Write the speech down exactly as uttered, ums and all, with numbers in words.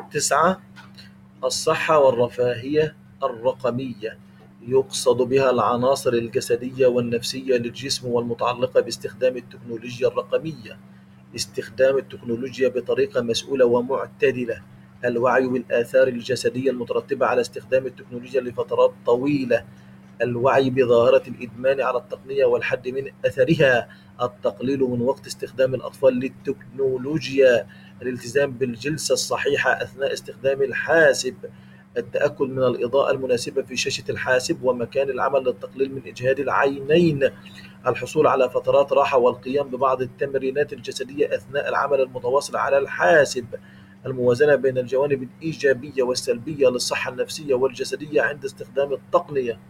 تسعة. الصحة والرفاهية الرقمية، يقصد بها العناصر الجسدية والنفسية للجسم والمتعلقة باستخدام التكنولوجيا الرقمية. استخدام التكنولوجيا بطريقة مسؤولة ومعتدلة. الوعي بالآثار الجسدية المترتبة على استخدام التكنولوجيا لفترات طويلة. الوعي بظاهرة الإدمان على التقنية والحد من أثرها. التقليل من وقت استخدام الأطفال للتكنولوجيا. الالتزام بالجلسة الصحيحة أثناء استخدام الحاسب. التأكد من الإضاءة المناسبة في شاشة الحاسب ومكان العمل للتقليل من إجهاد العينين. الحصول على فترات راحة والقيام ببعض التمرينات الجسدية أثناء العمل المتواصل على الحاسب. الموازنة بين الجوانب الإيجابية والسلبية للصحة النفسية والجسدية عند استخدام التقنية.